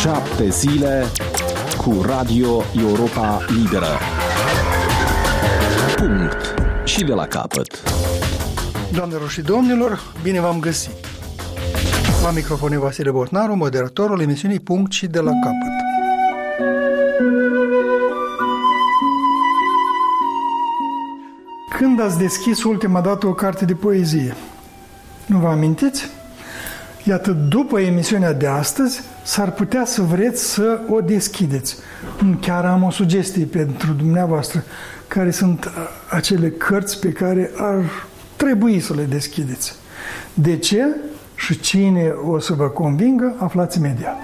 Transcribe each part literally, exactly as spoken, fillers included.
Șapte zile cu Radio Europa Liberă. Punct. Și de la capăt. Doamnelor și domnilor, bine v-am găsit. La microfon e Vasile Botnaru, moderatorul emisiunii Punct și de la capăt. Când ați deschis ultima dată o carte de poezie? Nu vă amintiți? Iată, după emisiunea de astăzi, s-ar putea să vreți să o deschideți. Chiar am o sugestie pentru dumneavoastră, care sunt acele cărți pe care ar trebui să le deschideți. De ce și cine o să vă convingă, aflați imediat.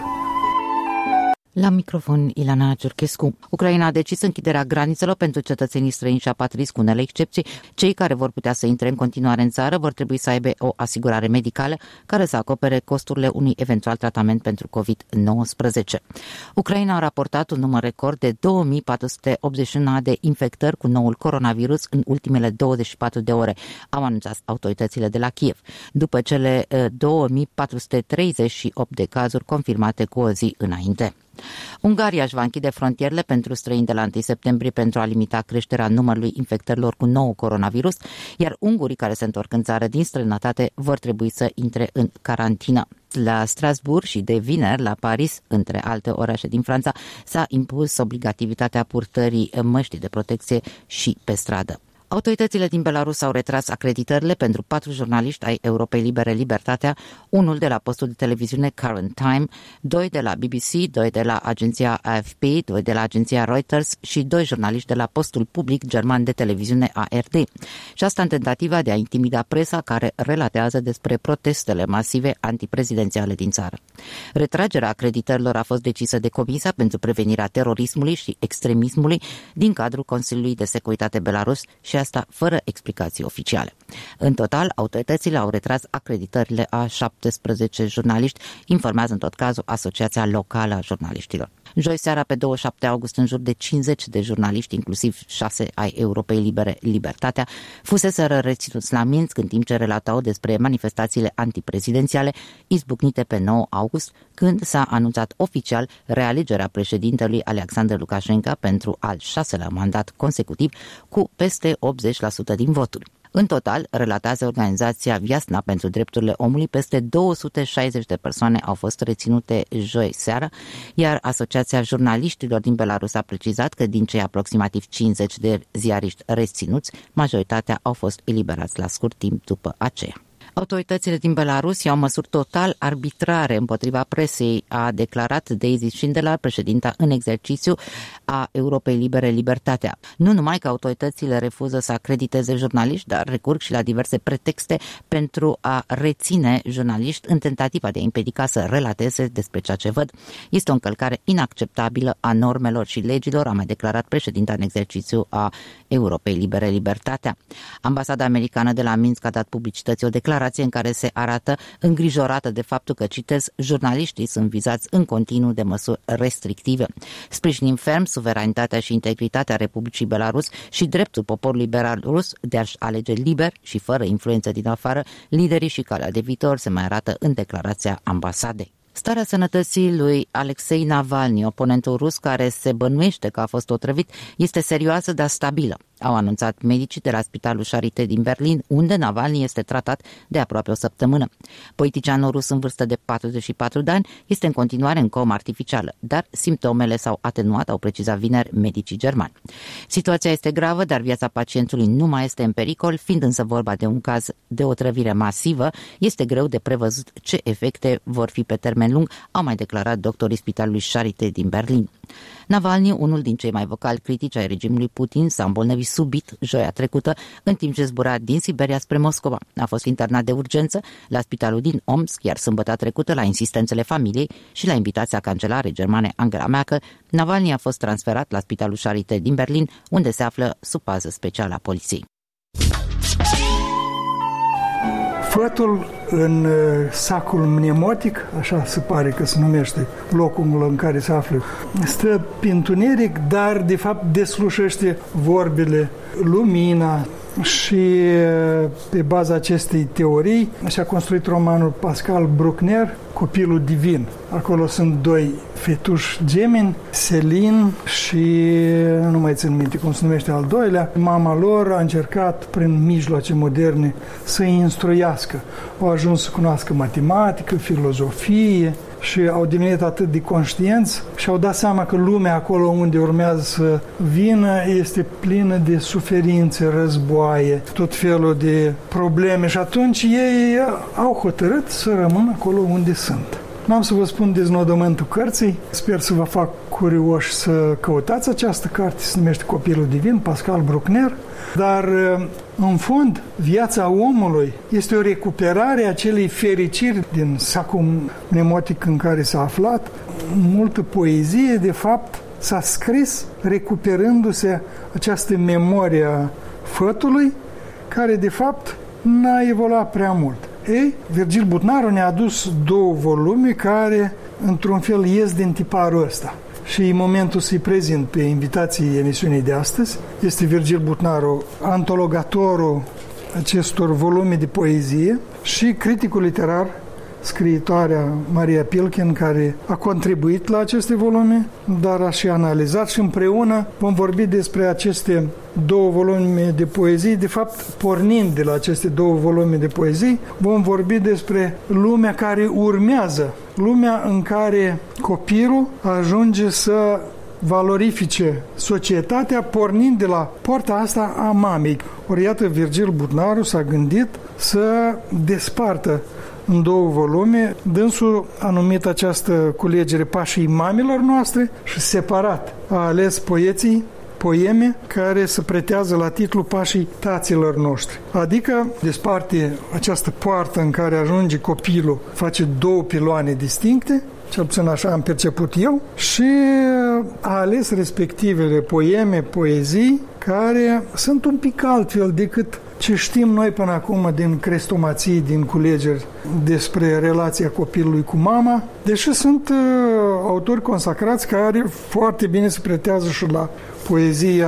La microfon, Ilana Ciurchescu. Ucraina a decis închiderea granițelor pentru cetățenii străini și apatrizi, cu unele excepții. Cei care vor putea să intre în continuare în țară vor trebui să aibă o asigurare medicală care să acopere costurile unui eventual tratament pentru covid nouăsprezece. Ucraina a raportat un număr record de două mii patru sute optzeci și unu de infectări cu noul coronavirus în ultimele douăzeci și patru de ore, au anunțat autoritățile de la Kiev, după cele două mii patru sute treizeci și opt de cazuri confirmate cu o zi înainte. Ungaria își va închide frontierele pentru străini de la întâi septembrie pentru a limita creșterea numărului infectărilor cu nou coronavirus, iar ungurii care se întorc în țară din străinătate vor trebui să intre în carantină. La Strasbourg și de vineri la Paris, între alte orașe din Franța, s-a impus obligativitatea purtării măștii de protecție și pe stradă. Autoritățile din Belarus au retras acreditările pentru patru jurnaliști ai Europei Libere Libertatea, unul de la postul de televiziune Current Time, doi de la B B C, doi de la agenția A F P, doi de la agenția Reuters și doi jurnaliști de la postul public german de televiziune A R D. Și asta în tentativa de a intimida presa care relatează despre protestele masive antiprezidențiale din țară. Retragerea acreditărilor a fost decisă de Comisia pentru Prevenirea Terorismului și Extremismului din cadrul Consiliului de Securitate Belarus și asta fără explicații oficiale. În total, autoritățile au retras acreditările a șaptesprezece jurnaliști, informează în tot cazul Asociația Locală a Jurnaliștilor. Joi seara, pe douăzeci și șapte august, în jur de cincizeci de jurnaliști, inclusiv șase ai Europei Libere Libertatea, fuseseră reținuți la Minsk în timp ce relatau despre manifestațiile antiprezidențiale izbucnite pe nouă august, când s-a anunțat oficial realegerea președintelui Alexander Lukashenko pentru al șaselea mandat consecutiv cu peste optzeci la sută din voturi. În total, relatează organizația Viasna pentru drepturile omului, peste două sute șaizeci de persoane au fost reținute joi seara, iar Asociația Jurnaliștilor din Belarus a precizat că din cei aproximativ cincizeci de ziariști reținuți, majoritatea au fost eliberați la scurt timp după aceea. Autoritățile din Belarus iau măsuri total arbitrare împotriva presei, a declarat Daisy Schindler, președinta în exercițiu a Europei Libere Libertatea. Nu numai că autoritățile refuză să acrediteze jurnaliști, dar recurg și la diverse pretexte pentru a reține jurnaliști în tentativa de a împiedica să relateze despre ceea ce văd. Este o încălcare inacceptabilă a normelor și legilor, a mai declarat președinta în exercițiu a Europei Libere Libertatea. Ambasada americană de la Minsk a dat publicității o declarație în care se arată îngrijorată de faptul că, citez, jurnaliștii sunt vizați în continuu de măsuri restrictive. Sprijinim ferm suveranitatea și integritatea Republicii Belarus și dreptul poporului belarus de a-și alege liber și fără influență din afară liderii și calea de viitor, se mai arată în declarația ambasadei. Starea sănătății lui Alexei Navalny, oponentul rus care se bănuiește că a fost otrăvit, este serioasă, dar stabilă, au anunțat medicii de la Spitalul Charité din Berlin, unde Navalny este tratat de aproape o săptămână. Politicianul rus în vârstă de patruzeci și patru de ani este în continuare în comă artificială, dar simptomele s-au atenuat, au precizat vineri medicii germani. Situația este gravă, dar viața pacientului nu mai este în pericol, fiind însă vorba de un caz de otrăvire masivă, este greu de prevăzut ce efecte vor fi pe termen lung, au mai declarat doctorii Spitalului Charité din Berlin. Navalny, unul din cei mai vocali critici ai regimului Putin, s-a îmbolnăvit subit joia trecută, în timp ce zbura din Siberia spre Moscova. A fost internat de urgență la spitalul din Omsk, iar sâmbătă trecută, la insistențele familiei și la invitația cancelarei germane Angela Merkel, Navalny a fost transferat la Spitalul Charité din Berlin, unde se află sub pază specială a poliției. Fătul în sacul mnemotic, așa se pare că se numește locul în care se află, stă pe întuneric, dar de fapt deslușește vorbele, lumina, și pe baza acestei teorii și-a construit romanul Pascal Bruckner, Copilul Divin. Acolo sunt doi fetuși gemeni, Selin și nu mai țin minte cum se numește al doilea. Mama lor a încercat prin mijloace moderne să îi instruiască. Au ajuns să cunoască matematică, filozofie și au devenit atât de conștienți și au dat seama că lumea acolo unde urmează să vină este plină de suferințe, războaie, tot felul de probleme și atunci ei au hotărât să rămână acolo unde sunt. N-am să vă spun deznodământul cărții, sper să vă fac curioși să căutați această carte, se numește Copilul Divin, Pascal Bruckner, dar în fond viața omului este o recuperare a acelei fericiri din sacul mnemotic în care s-a aflat. Multă poezie, de fapt, s-a scris recuperându-se această memorie a fătului, care de fapt n-a evoluat prea mult. Ei, Virgil Butnaru ne-a adus două volume care, într-un fel, ies din tiparul ăsta. Și în momentul să-i prezint pe invitații emisiunii de astăzi, este Virgil Butnaru, antologatorul acestor volume de poezie și criticul literar, scriitoarea Maria Pilkin, care a contribuit la aceste volume, dar a și analizat și împreună vom vorbi despre aceste două volume de poezii. De fapt, pornind de la aceste două volume de poezii, vom vorbi despre lumea care urmează, lumea în care copilul ajunge să valorifice societatea pornind de la poarta asta a mamei. Ori iată, Virgil Butnaru s-a gândit să despartă în două volume. Dânsul a numit această culegere Pașii mamilor noastre și separat a ales poeții, poeme care se pretează la titlul Pașii taților noștri. Adică desparte această poartă în care ajunge copilul, face două piloane distincte, cel puțin așa am perceput eu, și a ales respectivele poeme, poezii, care sunt un pic altfel decât ce știm noi până acum din crestomații, din culegeri despre relația copilului cu mama, deși sunt uh, autori consacrați care foarte bine se pretează și la poezia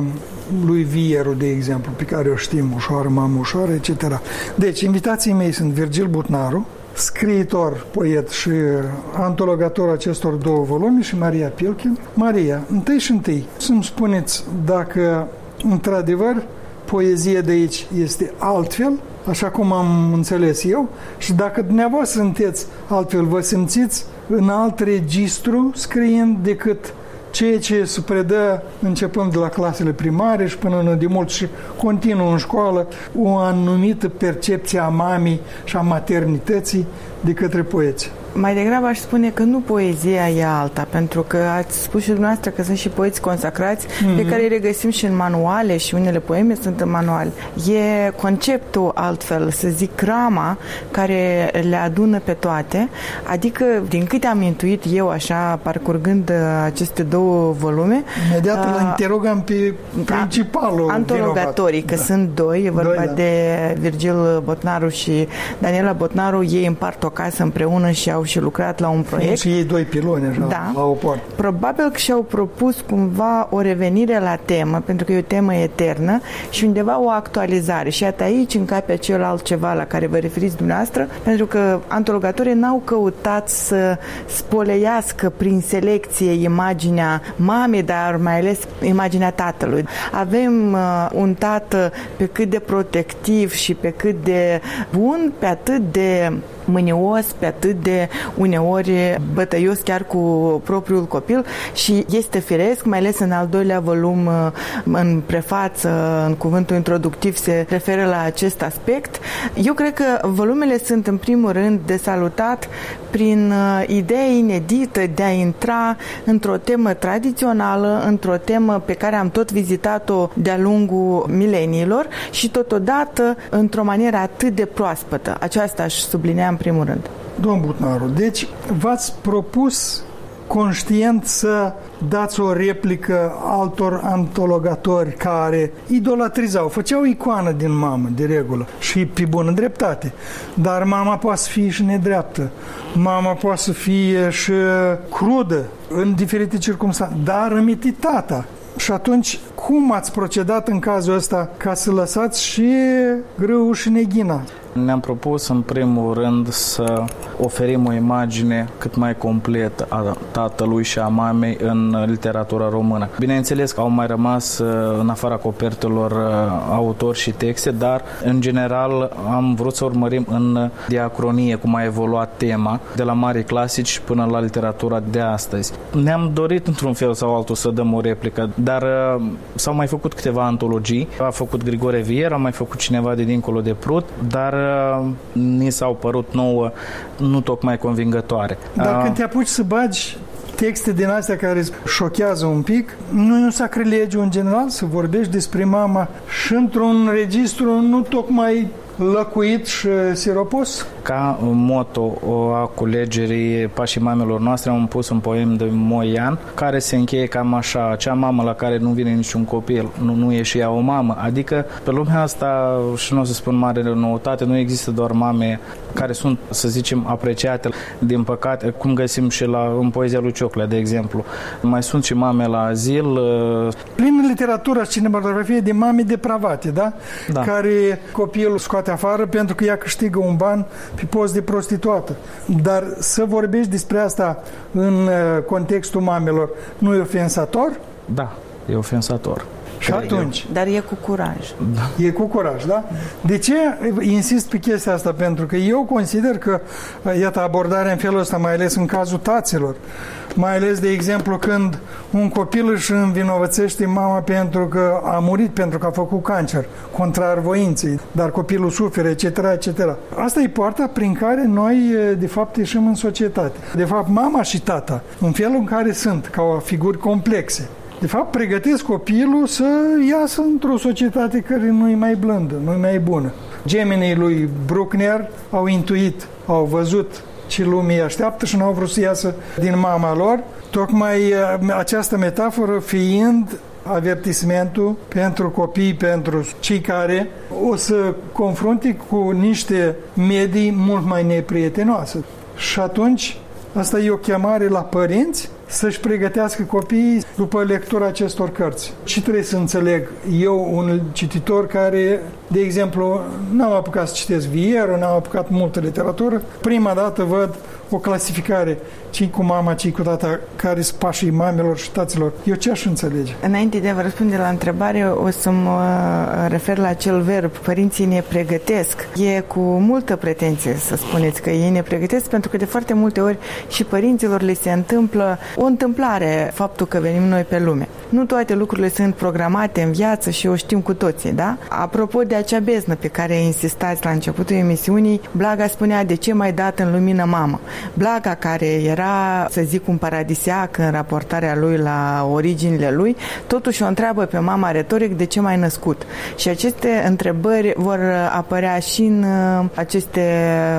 lui Vieru, de exemplu, pe care o știm, Ușoară, mamă ușoară, et cetera. Deci, invitații mei sunt Virgil Butnaru, scriitor, poet și antologator acestor două volume, și Maria Pilkin. Maria, întâi și întâi, să-mi spuneți dacă, într-adevăr, poezia de aici este altfel, așa cum am înțeles eu, și dacă dumneavoastră sunteți altfel, vă simțiți în alt registru scriind decât ceea ce se predă începând de la clasele primare și până în de mult și continuă în școală, o anumită percepție a mamei și a maternității de către poeți. Mai degrabă aș spune că nu poezia e alta, pentru că ați spus și dumneavoastră că sunt și poeți consacrați, mm-hmm. pe care îi regăsim și în manuale, și unele poeme sunt în manual. E conceptul altfel, să zic, rama care le adună pe toate, adică, din câte am intuit eu, așa, parcurgând aceste două volume... Imediat îl interogăm pe principalul antologatorii, că da. Sunt doi, e vorba doi, da. de Virgil Butnaru și Daniela Butnaru, ei împart o casă împreună și au și lucrat la un proiect. Și ei doi piloni, așa, da. La o poartă. Probabil că și-au propus cumva o revenire la temă, pentru că e o temă eternă și undeva o actualizare. Și iată aici încape acel altceva la care vă referiți dumneavoastră, pentru că antologatorii n-au căutat să spoleiască prin selecție imaginea mamei, dar mai ales imaginea tatălui. Avem uh, un tată pe cât de protectiv și pe cât de bun, pe atât de mânios, pe atât de uneori bătăios chiar cu propriul copil, și este firesc, mai ales în al doilea volum, în prefață, în cuvântul introductiv se referă la acest aspect. Eu cred că volumele sunt în primul rând de salutat prin ideea inedită de a intra într-o temă tradițională, într-o temă pe care am tot vizitat-o de-a lungul mileniilor și totodată într-o manieră atât de proaspătă. Aceasta aș sublinea în primul rând. Domn Butnaru, deci v-ați propus conștient să dați o replică altor antologatori care idolatrizau, făceau icoană din mamă, de regulă, și pe bună dreptate. Dar mama poate să fie și nedreaptă, mama poate să fie și crudă, în diferite circunstanțe, dar rămiti tata. Și atunci, cum ați procedat în cazul ăsta ca să lăsați și grâul și neghina? Ne-am propus în primul rând să oferim o imagine cât mai completă a tatălui și a mamei în literatura română. Bineînțeles că au mai rămas în afara copertelor autori și texte, dar în general am vrut să urmărim în diacronie cum a evoluat tema de la mari clasici până la literatura de astăzi. Ne-am dorit într-un fel sau altul să dăm o replică, dar s-au mai făcut câteva antologii. A făcut Grigore Vier, a mai făcut cineva de dincolo de Prut, dar ni s-au părut nouă nu tocmai convingătoare. Dar când te apuci să bagi texte din astea care îți șochează un pic, nu e un sacrilegiu în general să vorbești despre mama și într-un registru nu tocmai lăcuit și siropos? Ca moto a culegerii Pașii mamelor noastre am pus un poem de Moian care se încheie cam așa: acea mamă la care nu vine niciun copil, nu, nu e și ea o mamă. Adică pe lumea asta, și nu o să spun mare noutate, nu există doar mame care sunt, să zicem, apreciate. Din păcate, cum găsim și la, în poezia lui Cioclea, de exemplu. Mai sunt și mame la azil. Prin literatura și cinematografie de mame depravate, da? Da. Care copilul scoate afară pentru că ea câștigă un ban pe post de prostituată. Dar să vorbești despre asta în contextul mamelor nu e ofensator? Da, e ofensator. Și atunci? Dar e cu curaj. Da. E cu curaj, da? De ce insist pe chestia asta? Pentru că eu consider că, iată, abordarea în felul ăsta, mai ales în cazul taților, mai ales, de exemplu, când un copil își învinovățește mama pentru că a murit, pentru că a făcut cancer, contrar voinței, dar copilul suferă, et cetera, et cetera. Asta e poarta prin care noi, de fapt, ieșim în societate. De fapt, mama și tata, în felul în care sunt, ca o figuri complexe, de fapt, pregătesc copilul să iasă într-o societate care nu e mai blândă, nu e mai bună. Gemenii lui Bruckner au intuit, au văzut ce lumii așteaptă și nu au vrut să iasă din mama lor, tocmai această metaforă fiind avertismentul pentru copii, pentru cei care o să confrunte cu niște medii mult mai neprietenoase. Și atunci, asta e o chemare la părinți să-și pregătească copiii după lectura acestor cărți. Ce trebuie să înțeleg eu, un cititor care, de exemplu, n-am apucat să citesc Vieră, n-am apucat multă literatură, prima dată văd o clasificare, cei cu mama, cei cu tata, care sunt pașii mamelor și taților. Eu ce aș înțelege? Înainte de a vă răspunde la întrebare, o să mă refer la acel verb, părinții ne pregătesc. E cu multă pretenție să spuneți că ei ne pregătesc, pentru că de foarte multe ori și părinților le se întâmplă o întâmplare, faptul că venim noi pe lume. Nu toate lucrurile sunt programate în viață și o știm cu toții, da? Apropo de acea beznă pe care insistați la începutul emisiunii, Blaga spunea: de ce m-ai dat în lumină, mamă? Blaga, care era, să zic, un paradisiac în raportarea lui la originile lui, totuși o întreabă pe mama retoric: de ce m-ai născut? Și aceste întrebări vor apărea și în aceste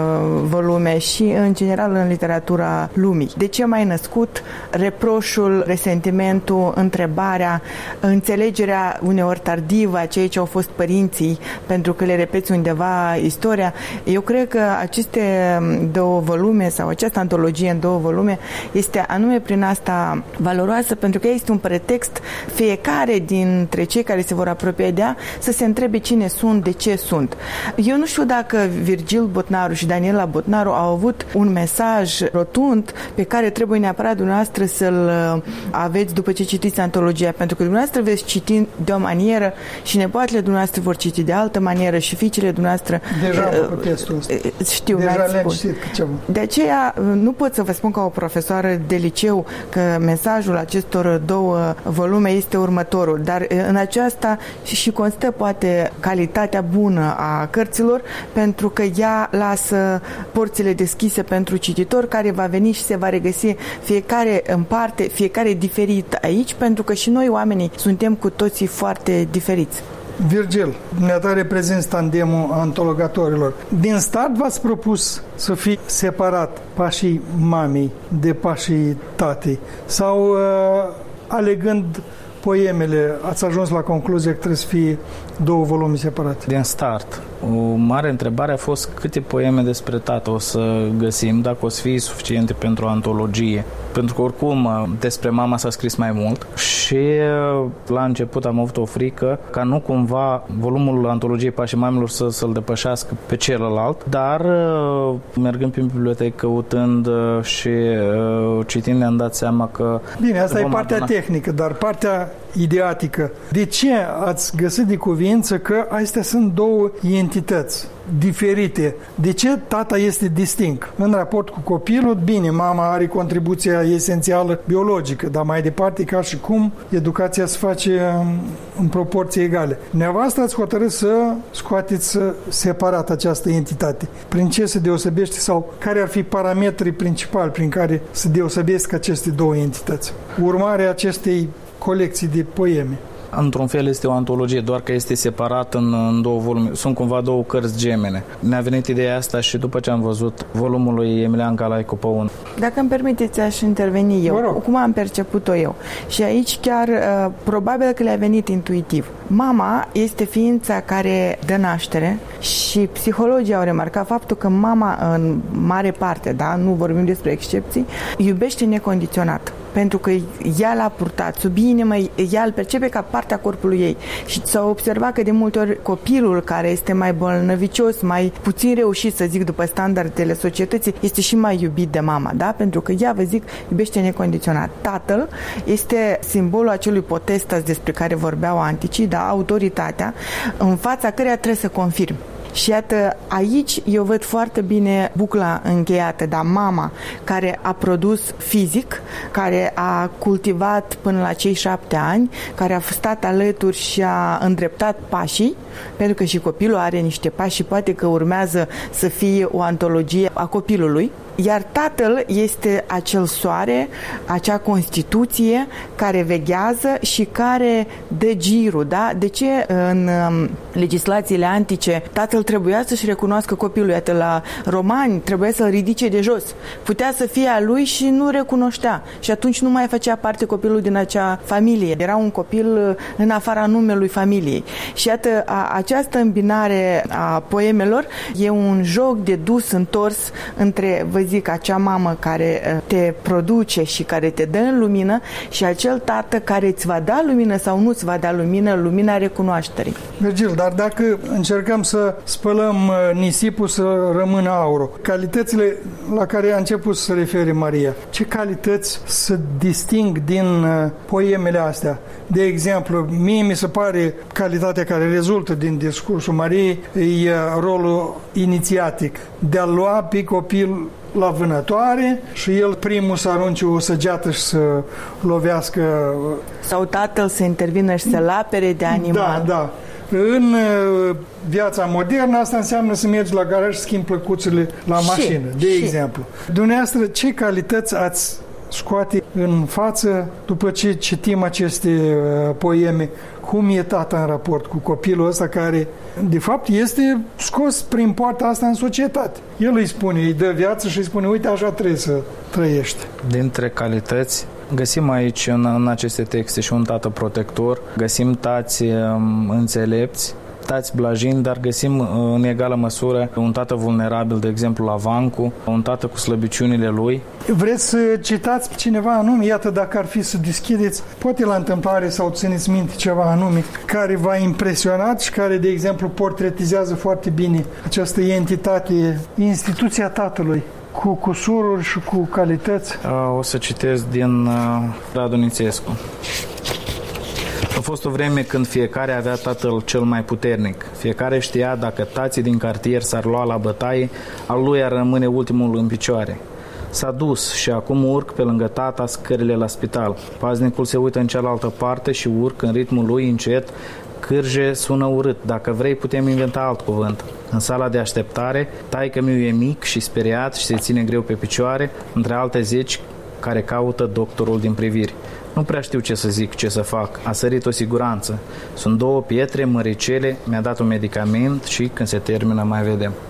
volume și în general în literatura lumii. De ce m-ai născut? Reproșul, resentimentul, întrebarea, înțelegerea uneori tardivă a ceea ce au fost părinții, pentru că le repeți undeva istoria. Eu cred că aceste două volume sau această antologie în două volume este anume prin asta valoroasă, pentru că este un pretext fiecare dintre cei care se vor apropia de ea să se întrebe cine sunt, de ce sunt. Eu nu știu dacă Virgil Botnaru și Daniela Botnaru au avut un mesaj rotund pe care trebuie neapărat dumneavoastră să-l aveți după ce citiți antologia, pentru că dumneavoastră veți citi de o manieră și nepoatele dumneavoastră vor citi de altă manieră și fiicele dumneavoastră deja am făcut testul ăsta. Știu, deja le-am citit ceva. De aceea nu pot să vă spun ca o profesoară de liceu că mesajul acestor două volume este următorul, dar în aceasta și constă poate calitatea bună a cărților, pentru că ea lasă porțile deschise pentru cititor care va veni și se va regăsi fiecare în parte, fiecare diferit aici, pentru că și noi oamenii suntem cu toții foarte diferiți. Virgil, dumneata reprezinți tandemul antologatorilor. Din start v-ați propus să fie separat pașii mamei de pașii tatei? Sau uh, alegând poemele, ați ajuns la concluzia că trebuie să fie două volume separate? Din start, o mare întrebare a fost câte poeme despre tată o să găsim, dacă o să fie suficiente pentru o antologie. Pentru că oricum despre mama s-a scris mai mult și la început am avut o frică ca nu cumva volumul antologiei Pașii Mamelor să, să-l depășească pe celălalt, dar mergând prin bibliotecă, căutând și citind, ne-am dat seama că... Bine, asta e partea aduna... tehnică, dar partea ideatică. De ce ați găsit de cuvință că astea sunt două entități diferite? De ce tata este distinct? În raport cu copilul, bine, mama are contribuția esențială biologică, dar mai departe, ca și cum educația se face în proporții egale. Dumneavoastră ați hotărât să scoateți separat această entitate. Prin ce se deosebește sau care ar fi parametrii principali prin care se deosebesc aceste două entități? Urmarea acestei colecții de poeme. Într-un fel este o antologie, doar că este separat în, în două volume. Sunt cumva două cărți gemene. Ne-a venit ideea asta și după ce am văzut volumul lui Emilian Calaicu Păun. Dacă îmi permiteți, aș interveni eu. Cum am perceput-o eu? Și aici chiar probabil că le-a venit intuitiv. Mama este ființa care dă naștere și psihologii au remarcat faptul că mama, în mare parte, da, nu vorbim despre excepții, iubește necondiționat. Pentru că ea l-a purtat sub inimă, ea îl percepe ca partea corpului ei. Și s-a observat că de multe ori copilul care este mai bolnăvicios, mai puțin reușit, să zic, după standardele societății, este și mai iubit de mama, da? Pentru că ea, vă zic, iubește necondiționat. Tatăl este simbolul acelui potestas despre care vorbeau anticii, da? Autoritatea, în fața căreia trebuie să confirmi. Și iată, aici eu văd foarte bine bucla încheiată, dar mama care a produs fizic, care a cultivat până la cei șapte ani, care a stat alături și a îndreptat pașii, pentru că și copilul are niște pași și poate că urmează să fie o antologie a copilului. Iar tatăl este acel soare, acea constituție care veghează și care dă girul, da? De ce în um, legislațiile antice tatăl trebuia să-și recunoască copilul? Iată, la romani trebuia să-l ridice de jos. Putea să fie a lui și nu recunoștea. Și atunci nu mai făcea parte copilul din acea familie. Era un copil în afara numelui familiei. Și iată, a, această îmbinare a poemelor e un joc de dus întors între, vă zic, acea mamă care te produce și care te dă în lumină și acel tată care îți va da lumină sau nu îți va da lumină, lumina recunoașterii. Virgil, dar dacă încercăm să spălăm nisipul să rămână aurul, calitățile la care a început să se refere Maria, ce calități se disting din poemele astea? De exemplu, mie mi se pare calitatea care rezultă din discursul Mariei e rolul inițiatic de a lua pe copil la vânătoare și el primul să arunce o săgeată și să lovească. Sau tatăl să intervină și să-l apere de animal. Da, da. În viața modernă asta înseamnă să mergi la garaj și schimbi plăcuțele la și, mașină, de și. exemplu. Dumneavoastră, ce calități ați scoate în față după ce citim aceste uh, poeme? Cum e tata în raport cu copilul ăsta care, de fapt, este scos prin poarta asta în societate? El îi spune, îi dă viață și îi spune, uite, așa trebuie să trăiești. Dintre calități, găsim aici în, în aceste texte și un tată protector, găsim tați um, înțelepți, tați blajini, dar găsim în egală măsură un tată vulnerabil, de exemplu la Vancu, un tată cu slăbiciunile lui. Vreți să citați cineva anume? Iată, dacă ar fi să deschideți, poate la întâmplare sau țineți minte ceva anume, care v-a impresionat și care, de exemplu, portretizează foarte bine această entitate, instituția tatălui, cu cusururi și cu calități. O să citesc din Radu Nițescu. A fost o vreme când fiecare avea tatăl cel mai puternic. Fiecare știa dacă tații din cartier s-ar lua la bătaie, al lui ar rămâne ultimul în picioare. S-a dus și acum urc pe lângă tata scările la spital. Paznicul se uită în cealaltă parte și urc în ritmul lui încet. Cârje sună urât. Dacă vrei, putem inventa alt cuvânt. În sala de așteptare, taică-miu e mic și speriat și se ține greu pe picioare, între alte zeci care caută doctorul din priviri. Nu prea știu ce să zic, ce să fac. A sărit o siguranță. Sunt două pietre măricele, mi-a dat un medicament și când se termină mai vedem.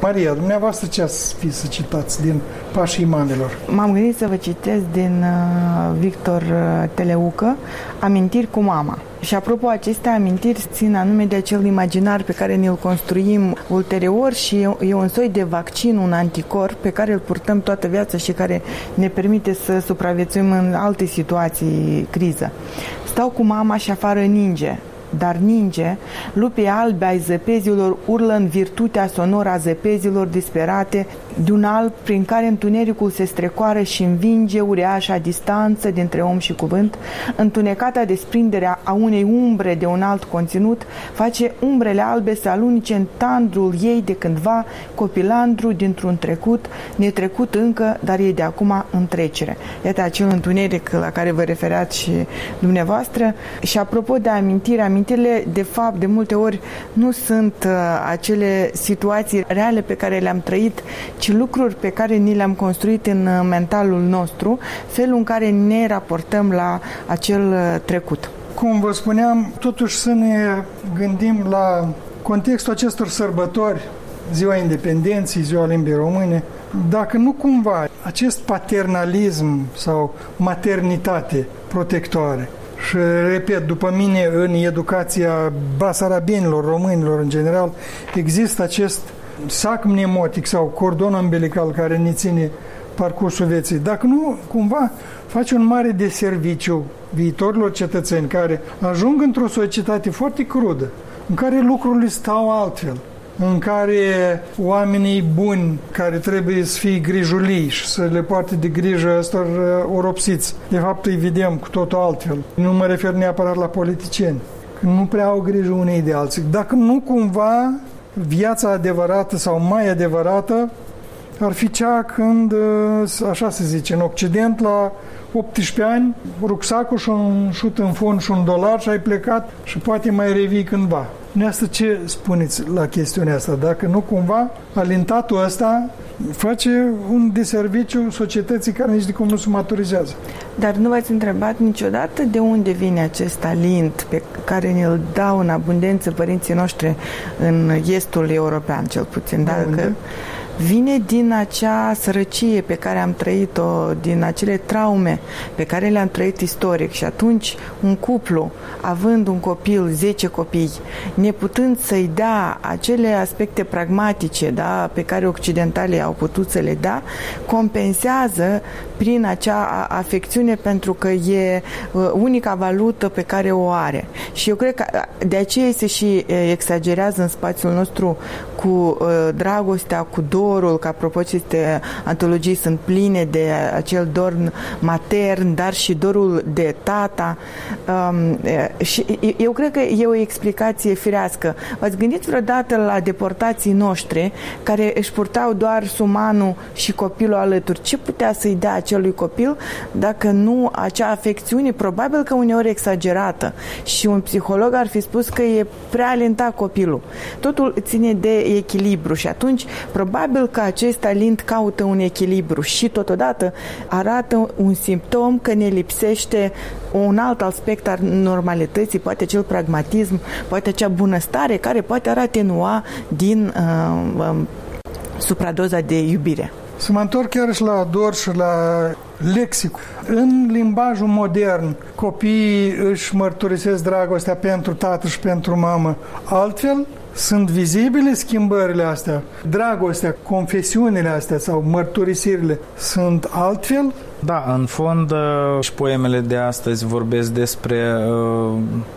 Maria, dumneavoastră ce ați fi să citați din Pașii Mamelor? M-am gândit să vă citesc din uh, Victor uh, Teleucă, Amintiri cu mama. Și apropo, aceste amintiri țin anume de acel imaginar pe care ne-l construim ulterior și e, e un soi de vaccin, un anticor pe care îl purtăm toată viața și care ne permite să supraviețuim în alte situații criză. Stau cu mama și afară ninge. Dar ninge, lupii albi ai zăpezilor urlă în virtutea sonoră a zăpezilor disperate de un alb prin care întunericul se strecoară și învinge uriașa distanță dintre om și cuvânt. Întunecata desprindere a unei umbre de un alt conținut face umbrele albe să alunice în tandrul ei de cândva copilandru dintr-un trecut, netrecut încă, dar e de acum în trecere. Iată acel întuneric la care vă referați și dumneavoastră. Și apropo de amintire, amintirile, de fapt, de multe ori nu sunt uh, acele situații reale pe care le-am trăit, ci lucruri pe care ni le-am construit în uh, mentalul nostru, felul în care ne raportăm la acel uh, trecut. Cum vă spuneam, totuși să ne gândim la contextul acestor sărbători, Ziua Independenței, Ziua Limbii Române, dacă nu cumva acest paternalism sau maternitate protectoare. Și, repet, după mine, în educația basarabienilor, românilor în general, există acest sac mnemotic sau cordon umbilical care ne ține parcursul vieții. Dacă nu, cumva face un mare deserviciu viitorilor cetățeni care ajung într-o societate foarte crudă, în care lucrurile stau altfel, în care oamenii buni care trebuie să fie grijulii și să le poarte de grijă ăstor oropsiți, de fapt îi vedem cu totul altfel. Nu mă refer neapărat la politicieni, că nu prea au grijă unei de alții. Dacă nu cumva viața adevărată sau mai adevărată ar fi cea când, așa se zice, în Occident la optsprezece ani, rucsacul și un șut în fond și un dolar și ai plecat și poate mai revii cândva. Dumneavoastră ce spuneți la chestiunea asta? Dacă nu cumva alentatul ăsta face un deserviciu societății care nici de cum nu se maturizează. Dar nu v-ați întrebat niciodată de unde vine acest alint pe care ne-l dau în abundență părinții noștri în estul european, cel puțin? Dacă vine din acea sărăcie pe care am trăit-o, din acele traume pe care le-am trăit istoric și atunci un cuplu, având un copil, zece copii, neputând să-i dea acele aspecte pragmatice, da, pe care occidentalii au putut să le dea, compensează prin acea afecțiune pentru că e unica valută pe care o are. Și eu cred că de aceea se și exagerează în spațiul nostru cu dragostea, cu dorul, că apropo aceste antologii sunt pline de acel dor matern, dar și dorul de tata. Um, și eu cred că e o explicație firească. V-ați gândit vreodată la deportații noștri care își purtau doar sumanul și copilul alături? Ce putea să-i dea acelui copil dacă nu acea afecțiune, probabil că uneori exagerată, și un psiholog ar fi spus că e prea alentat copilul. Totul ține de echilibru și atunci probabil că acest alint caută un echilibru și totodată arată un simptom că ne lipsește un alt aspect al normalității, poate acel pragmatism, poate acea bunăstare care poate ar atenua din uh, uh, supradoza de iubire. Să mă întorc chiar și la dor și la lexic. În limbajul modern, copiii își mărturisesc dragostea pentru tată și pentru mamă. Altfel, sunt vizibile schimbările astea? Dragostea, confesiunile astea sau mărturisirile sunt altfel? Da, în fond și poemele de astăzi vorbesc despre uh,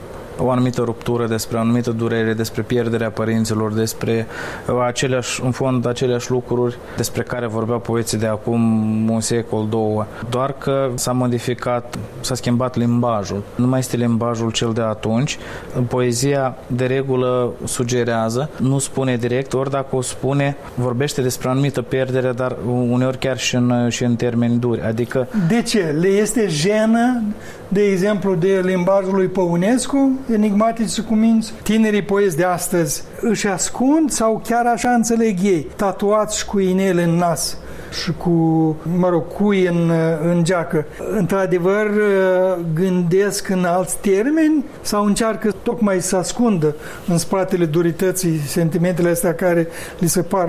o anumită ruptură, despre o anumită durere, despre pierderea părinților, despre uh, aceleași, în fond aceleași lucruri despre care vorbeau poeții de acum un secol, două. Doar că s-a modificat, s-a schimbat limbajul. Nu mai este limbajul cel de atunci. Poezia de regulă sugerează, nu spune direct, ori dacă o spune, vorbește despre o anumită pierdere, dar uneori chiar și în, și în termeni duri. Adică... De ce? Le este jenă, de exemplu, de limbajul lui Păunescu, enigmatici și cuminți? Tinerii poezi de astăzi își ascund sau chiar așa înțeleg ei, tatuați și cu inele în nas și cu, mă rog, cui în, în geacă, într-adevăr gândesc în alți termeni sau încearcă tocmai să ascundă în spatele durității sentimentele astea care li se par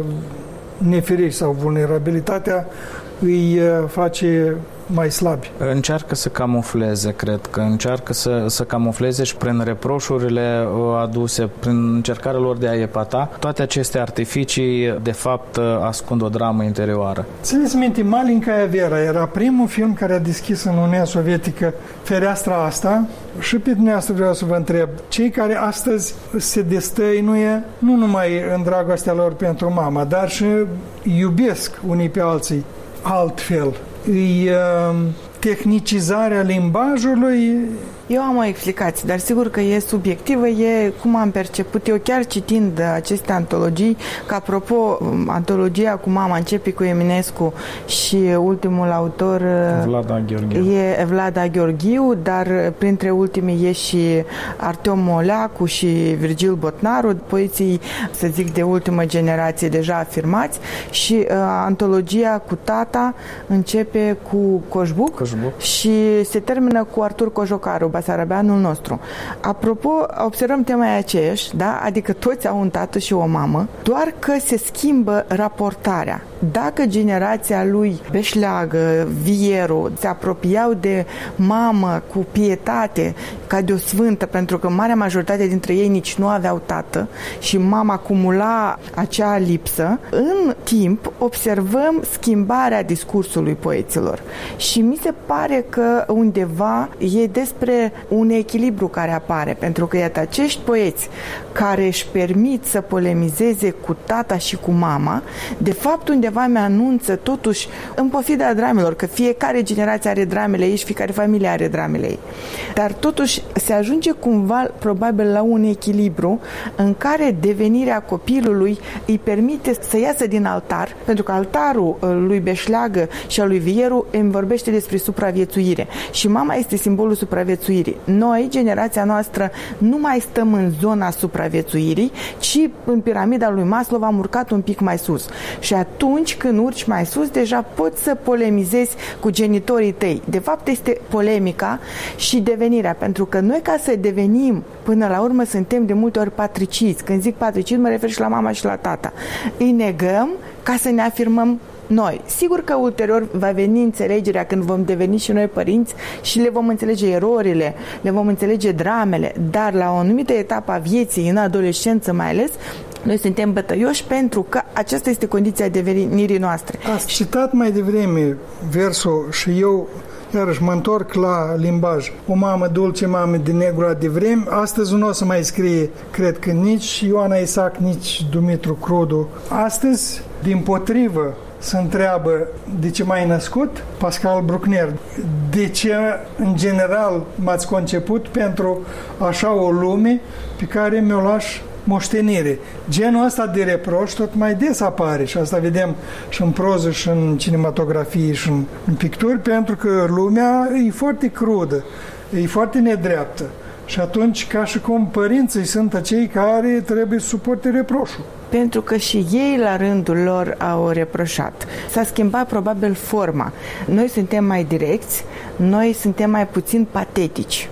neferiști sau vulnerabilitatea îi face mai slabi. Încearcă să camufleze, cred că încearcă să, să camufleze și prin reproșurile aduse, prin încercarea lor de a epata, toate aceste artificii de fapt ascund o dramă interioară. Țineți minte, Malinkaia Vera era primul film care a deschis în Uniunea Sovietică fereastra asta și pe dumneavoastră vreau să vă întreb, cei care astăzi se destăinuie nu numai în dragostea lor pentru mama, dar și iubesc unii pe alții altfel. E uh, tehnicizarea limbajului. Eu am o explicație, dar sigur că e subiectivă, e cum am perceput eu chiar citind aceste antologii, că apropo, antologia cu mama începe cu Eminescu și ultimul autor Vlada Gheorghiu. E Vlada Gheorghiu, dar printre ultimii e și Arteom Moleacu și Virgil Botnaru, poeții, să zic, de ultimă generație deja afirmați, și uh, antologia cu tata începe cu Coșbuc, Coșbuc și se termină cu Artur Cojocaru, basarabeanul nostru. Apropo, observăm tema e aceeași, da? Adică toți au un tată și o mamă, doar că se schimbă raportarea. Dacă generația lui Beșleagă, Vieru, se apropiau de mamă cu pietate, ca de o sfântă, pentru că marea majoritate dintre ei nici nu aveau tată și mama acumula acea lipsă, în timp observăm schimbarea discursului poeților. Și mi se pare că undeva e despre un echilibru care apare, pentru că iată, acești poeți care își permit să polemizeze cu tata și cu mama, de fapt undeva mi-anunță totuși, în pofida dramelor, că fiecare generație are dramele ei și fiecare familie are dramele ei. Dar totuși se ajunge cumva probabil la un echilibru în care devenirea copilului îi permite să iasă din altar, pentru că altarul lui Beșleagă și al lui Vieru îmi vorbește despre supraviețuire și mama este simbolul supraviețuirii. Noi, generația noastră, nu mai stăm în zona supraviețuirii, ci în piramida lui Maslow am urcat un pic mai sus. Și atunci când urci mai sus, deja poți să polemizezi cu genitorii tăi. De fapt, este polemica și devenirea, pentru că noi, ca să devenim, până la urmă, suntem de multe ori patriciți. Când zic patriciți, mă refer și la mama și la tata. Îi negăm ca să ne afirmăm noi. Sigur că ulterior va veni înțelegerea când vom deveni și noi părinți și le vom înțelege erorile, le vom înțelege dramele, dar la o anumită etapă a vieții, în adolescență mai ales, noi suntem bătăioși pentru că aceasta este condiția devenirii noastre. Ați citat mai devreme versul și eu iarăși mă întorc la limbaj. O mamă dulce, mamă de negru de vreme. Astăzi nu o să mai scrie, cred că nici Ioana Isaac, nici Dumitru Crudu. Astăzi, dimpotrivă, se întreabă de ce m-ai născut, Pascal Bruckner, de ce în general m-ați conceput pentru așa o lume pe care mi-o lași moștenire. Genul ăsta de reproș tot mai des apare și asta vedem și în proză și în cinematografie și în, în picturi, pentru că lumea e foarte crudă, e foarte nedreaptă. Și atunci, ca și cum părinții sunt acei care trebuie să suporte reproșul. Pentru că și ei la rândul lor au reproșat. S-a schimbat probabil forma. Noi suntem mai direcți, noi suntem mai puțin patetici.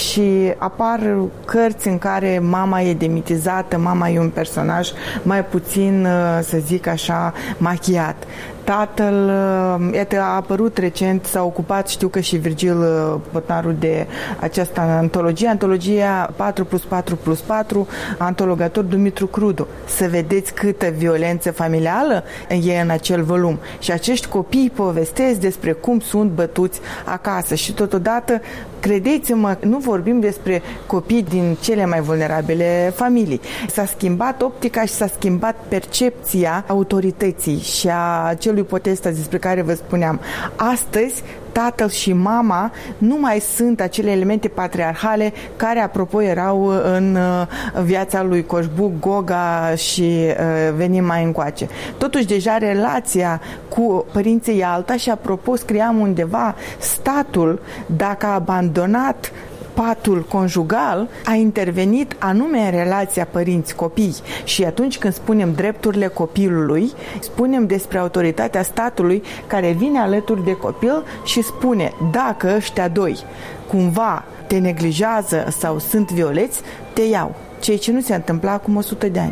Și apar cărți în care mama e demitizată, mama e un personaj mai puțin, să zic așa, machiat. Tatăl, iată, a apărut recent, s-a ocupat, știu că și Virgil Botnaru, de această antologie, antologia patru plus patru plus patru, antologator Dumitru Crudu. Să vedeți câtă violență familială e în acel volum. Și acești copii povestesc despre cum sunt bătuți acasă și totodată, credeți-mă, nu vorbim despre copii din cele mai vulnerabile familii. S-a schimbat optica și s-a schimbat percepția autorității și a celui potestas despre care vă spuneam. Astăzi, tatăl și mama nu mai sunt acele elemente patriarhale care, apropo, erau în viața lui Coșbuc, Goga și venim mai încoace. Totuși, deja relația cu părinții e alta și, apropo, scriam undeva, statul, dacă a abandonat patul conjugal a intervenit anume în relația părinți-copii și atunci când spunem drepturile copilului, spunem despre autoritatea statului care vine alături de copil și spune dacă ăștia doi cumva te neglijează sau sunt violeți, te iau. Ceea ce nu se întâmpla acum o sută de ani.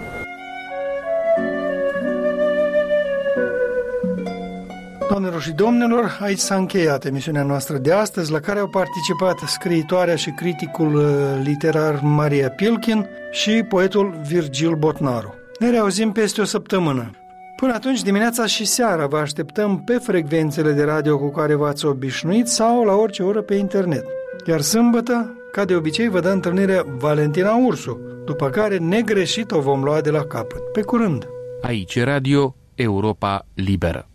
Doamnelor și domnilor, aici s-a încheiat emisiunea noastră de astăzi, la care au participat scriitoarea și criticul literar Maria Pilkin și poetul Virgil Botnaru. Ne reauzim peste o săptămână. Până atunci, dimineața și seara vă așteptăm pe frecvențele de radio cu care v-ați obișnuit sau la orice oră pe internet. Iar sâmbătă, ca de obicei, vă dă întâlnirea Valentina Ursu, după care negreșit o vom lua de la capăt. Pe curând! Aici Radio Europa Liberă.